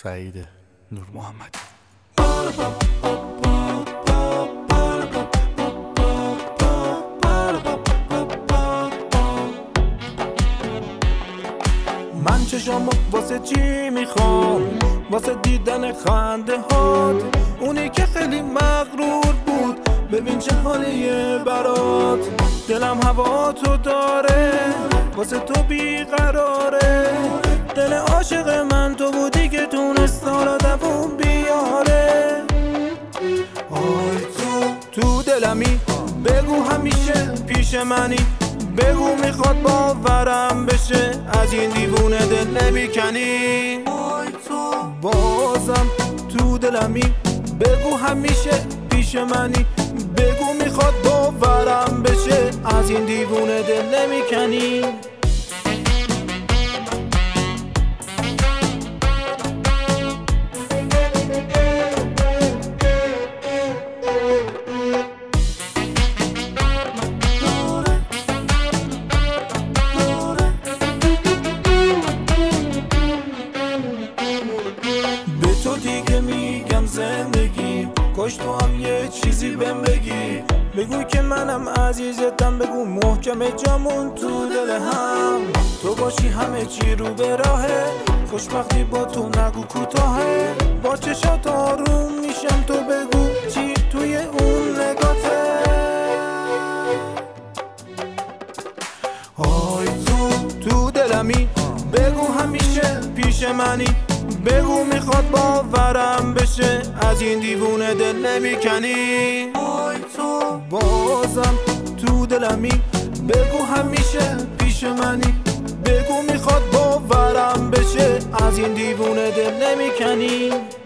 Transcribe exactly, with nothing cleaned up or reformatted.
سعید نور محمدی. من چشامو واسه چی میخوام؟ واسه دیدن خنده هات، اونی که خیلی مغرور بود. ببین چه حالیه برات، دلم هوا تو داره، واسه تو بیقراره. دل عاشق من تو بودی که تونست حالا دووم بیاره. آی تو تو دلمی، بگو همیشه پیش منی، بگو میخواد باورم بشه، از این دیوونه دل نمیکنی. آی تو بازم تو دلمی، بگو همیشه پیش منی، بگو میخواد باورم بشه، از این دیوونه دل نمیکنی. دیگه میگم زندگی کاش تو هم یه چیزی بهم بگی، بگو که منم عزیزتم، بگو محکم جامون تو دل هم. تو باشی همه چی رو به راهه، خوشبختی با تو نگو کوتاهه. با چشات آروم میشم، تو بگو چی توی اون نگاته. آی تو تو دلمی، بگو همیشه پیش منی، بگو میخواد باورم بشه، از این دیوونه دل نمیکنی. آی تو بازم تو دلمی، بگو همیشه پیش منی، بگو میخواد باورم بشه، از این دیوونه دل نمیکنی.